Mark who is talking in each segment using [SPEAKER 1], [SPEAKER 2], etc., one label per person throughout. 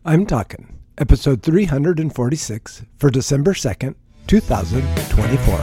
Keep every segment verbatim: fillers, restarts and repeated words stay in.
[SPEAKER 1] I'm Talking, episode three hundred forty-six for December second, two thousand twenty-four.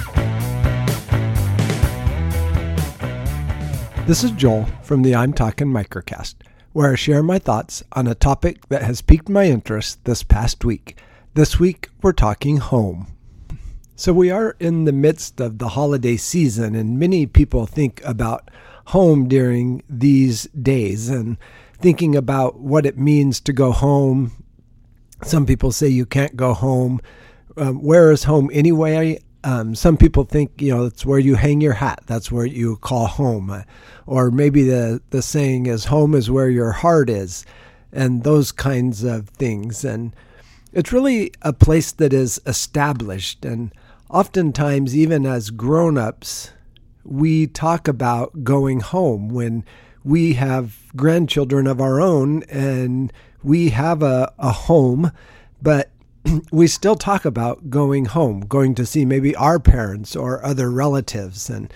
[SPEAKER 1] This is Joel from the I'm Talking Microcast, where I share my thoughts on a topic that has piqued my interest this past week. This week, we're talking home. So we are in the midst of the holiday season, and many people think about home during these days and thinking about what it means to go home. Some people say you can't go home. Um, where is home anyway? Um, some people think, you know, it's where you hang your hat. That's where you call home. Uh, or maybe the, the saying is home is where your heart is, and those kinds of things. And it's really a place that is established. And oftentimes, even as grown-ups, we talk about going home when we have grandchildren of our own and we have a, a home, but we still talk about going home, going to see maybe our parents or other relatives. And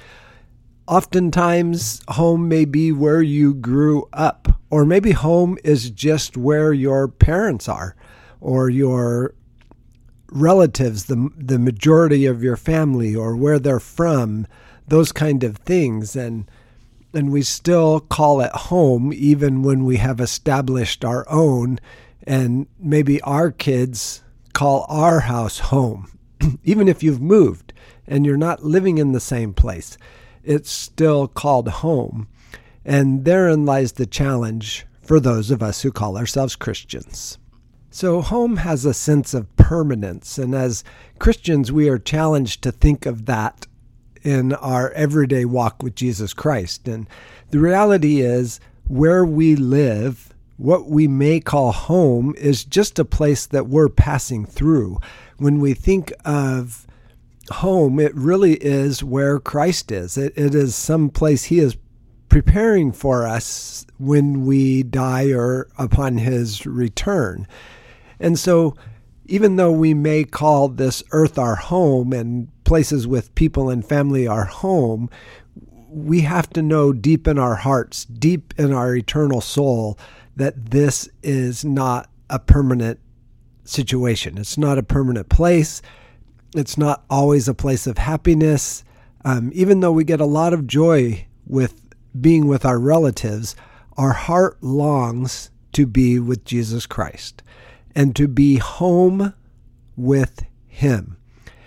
[SPEAKER 1] oftentimes home may be where you grew up, or maybe home is just where your parents are or your relatives, the, the majority of your family, or where they're from, those kind of things. And And we still call it home even when we have established our own, and maybe our kids call our house home. Even if you've moved and you're not living in the same place, it's still called home. And therein lies the challenge for those of us who call ourselves Christians. So home has a sense of permanence, and as Christians, we are challenged to think of that in our everyday walk with Jesus Christ. And the reality is, where we live, what we may call home, is just a place that we're passing through. When we think of home, it really is where Christ is. It, it is some place He is preparing for us when we die or upon His return. And so, even though we may call this earth our home and places with people and family our home, we have to know deep in our hearts, deep in our eternal soul, that this is not a permanent situation. It's not a permanent place. It's not always a place of happiness. Um, even though we get a lot of joy with being with our relatives, our heart longs to be with Jesus Christ and to be home with Him.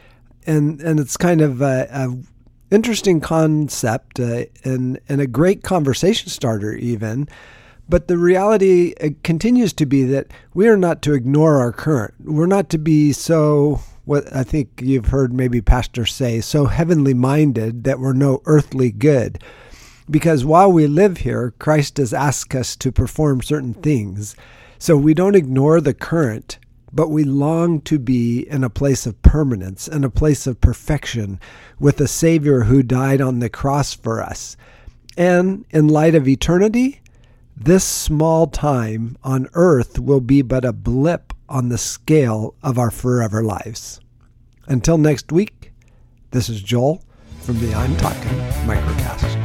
[SPEAKER 1] And and it's kind of a, a interesting concept uh, and, and a great conversation starter even. But the reality continues to be that we are not to ignore our current. We're not to be so, what I think you've heard maybe pastors say, so heavenly minded that we're no earthly good. Because while we live here, Christ has asked us to perform certain things. So we don't ignore the current, but we long to be in a place of permanence and a place of perfection with a Savior who died on the cross for us. And in light of eternity, this small time on earth will be but a blip on the scale of our forever lives. Until next week, this is Joel from the I'm Talking Microcast.